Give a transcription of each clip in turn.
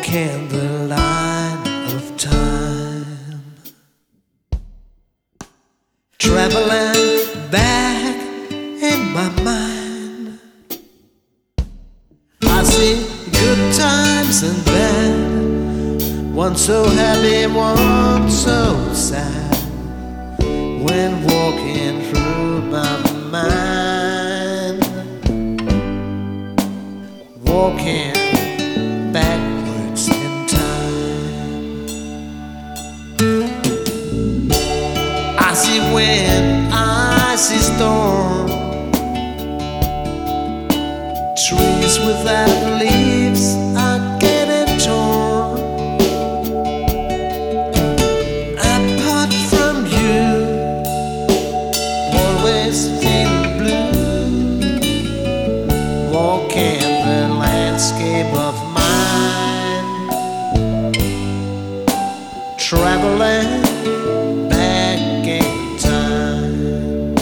walking the line of time, traveling back in my mind. I see good times and bad, one so happy, one so sad, when walking through my mind, walking backwards in time. I see wind, I see storm, trees without leaves are getting torn. Apart from you, always feeling blue, walking the landscape of mine, traveling back in time.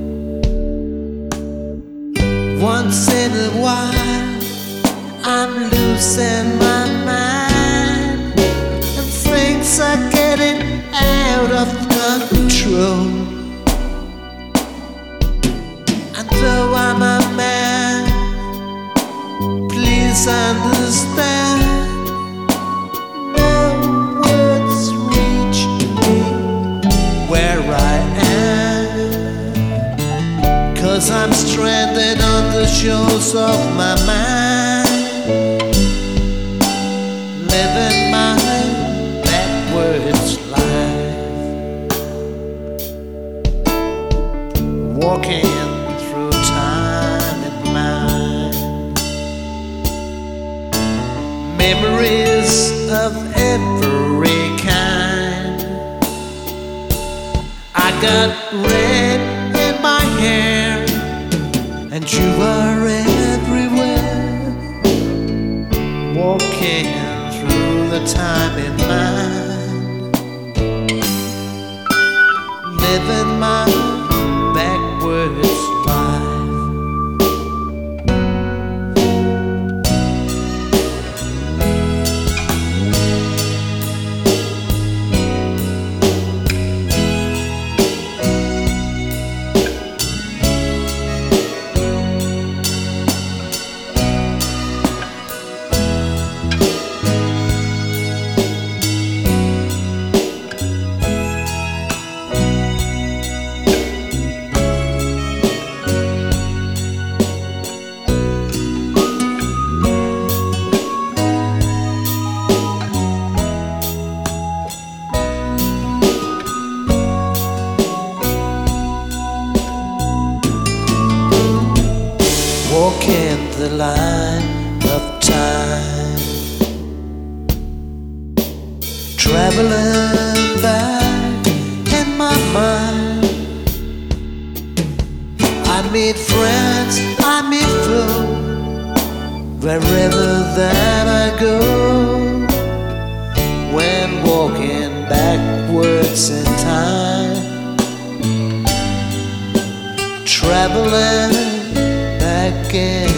Once in a while I'm losing my mind, and things are getting out of control. And though I'm a man, please understand, no words reach me where I am, 'cause I'm stranded on the shores of my mind, living my backwards life, walking through time in mind. Memories of every kind. I got red in my hair, and you are everywhere, walking through the time in mind, living my backwards life. Walking the line of time, traveling back in my mind. I meet friends, I meet foes, wherever that I go, when walking backwards in time, traveling back in